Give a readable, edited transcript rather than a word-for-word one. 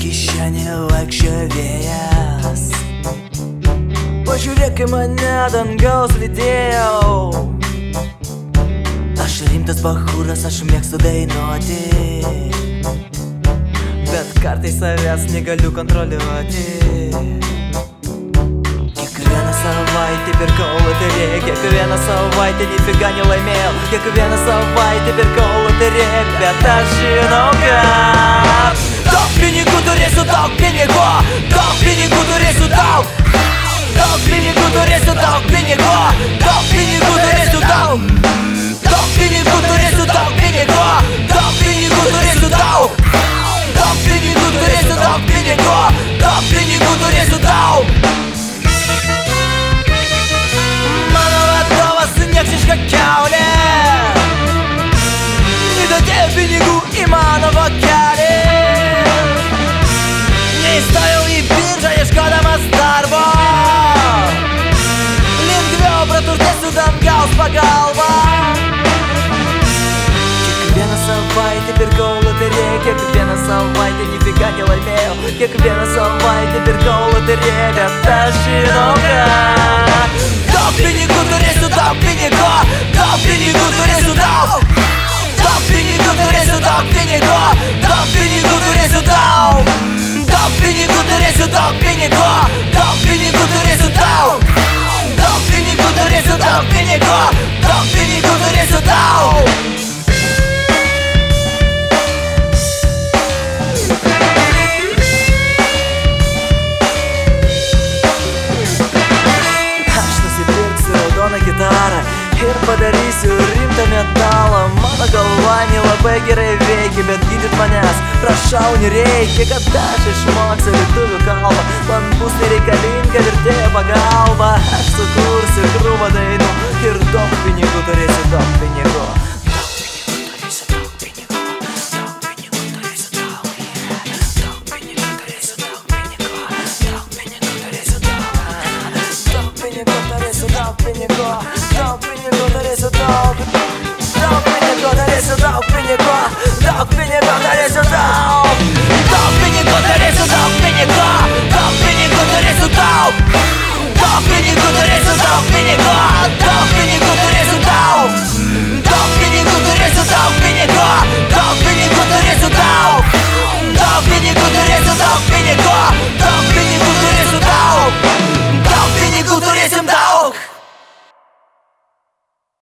kišenį vaikščioja vėjas. Pažiūrėk į mane, dangaus lydėjau. Aš rimtas bachūras, aš mėgstu dainuoti, bet kartais savęs negaliu kontroliuoti. Kiekvieną savaitę pirkau loteriją, kiekvieną savaitę nifiga nelaimėjau. Kiekvieną savaitę pirkau loteriją, bet aš žinau, kad daug pinigų turėsiu, daug pinigų, daug pinigų turėsiu, daug pinigų turėsiu, daug pinigų, daug pinigų turėsiu, daug pinigų turėsiu, daug pinigų, daug pinigų turėsiu, daug pinigų turėsiu, daug pinigų, daug pinigų turėsiu, daug. Mano vadovas niekšiška kiaulė, įdėdėjo pinigų į mano vokelį. Neįstojau į biržą ieškodamas darbo, lengviau praturtėsiu dangaus pagalba. Kiekvieną savaitę pirkau loteriją, kiekvieną savaitę nifiga nelaimėjau. Kiekvieną savaitę pirkau loteriją, bet aš žinau, kad daug pinigų turėsiu, daug pinigų, daug pinigų turėsiu, daug pinigų turėsiu, daug pinigų, daug pinigų turėsiu, daug pinigų turėsiu, daug pinigų, daug pinigų turėsiu, daug pinigų turėsiu, daug pinigų, daug pinigų turėsiu, daug. Gitarą ir padarysiu rimtą metalą. Mano galva nelabai gerai veikia, bet gydyt manęs prašau nereikia. Kad aš išmoksiu lietuvių kalbą, man bus nereikalinga vertėjo pagalba. Aš sukursiu krūvą dainų ir daug pinigų turėsiu, daug pinigų. Daug pinigų, daug pinigų turėsiu, daug pinigų turėsiu, daug pinigų, daug pinigų turėsiu, daug pinigų turėsiu, daug pinigų, daug pinigų turėsiu, daug.